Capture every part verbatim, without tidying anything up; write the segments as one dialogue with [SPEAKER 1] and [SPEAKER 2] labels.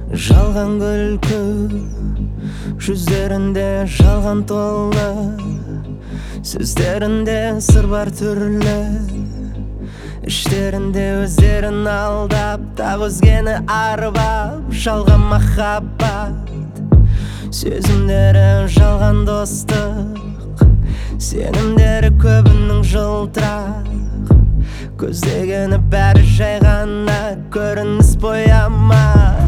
[SPEAKER 1] Жалған күлкі, жүздерінде жалған толы, сөздерінде сыр бар түрлі, іштерінде өздерін алдап, тап өзгені арбап, жалған махаббат. Сөзімдері жалған достық, сенімдері көбінің жылтырақ, көздегені бәрі жай ғана көрініс бояма.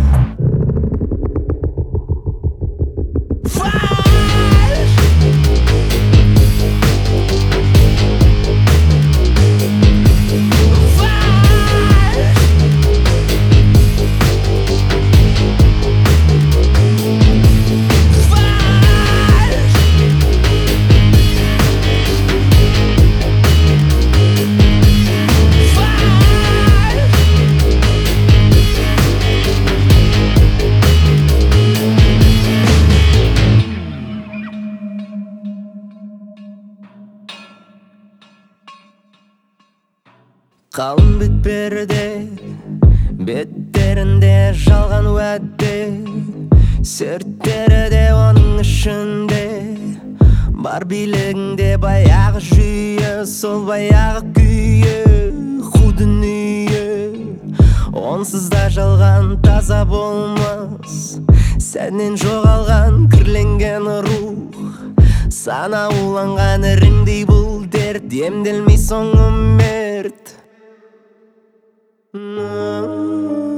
[SPEAKER 1] Қалың бетперде, беттерінде жалған уәде, серттері де оның ішінде, бар билігінде баяғы жүйе, сол баяғы күйе, қу дүние. Онсыз да жалған таза болмас, сәннен жоғалған кірленген рух, сана уланған іріңдей бұл дерт, емделмей соңы мерт. No